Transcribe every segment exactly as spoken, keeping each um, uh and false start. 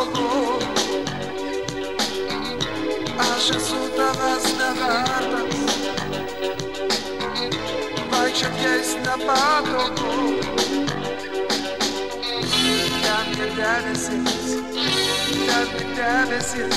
patogu. Aš esu tavęs nevertas, vaikščiot jais nepatogu. Ten ir debesis, ten ir debesis.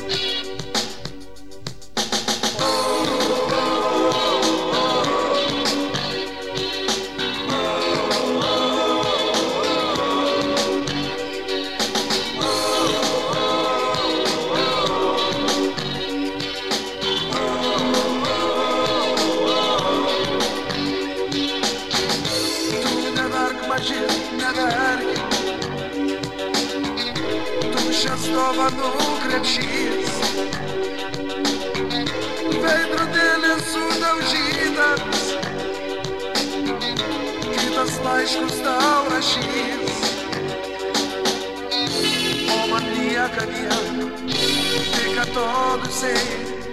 Tuščias dovanų krepšys, veidrodėlis sudaužytas, kitas laiškus tau rašys. O man lieka vien, tik atodūsiai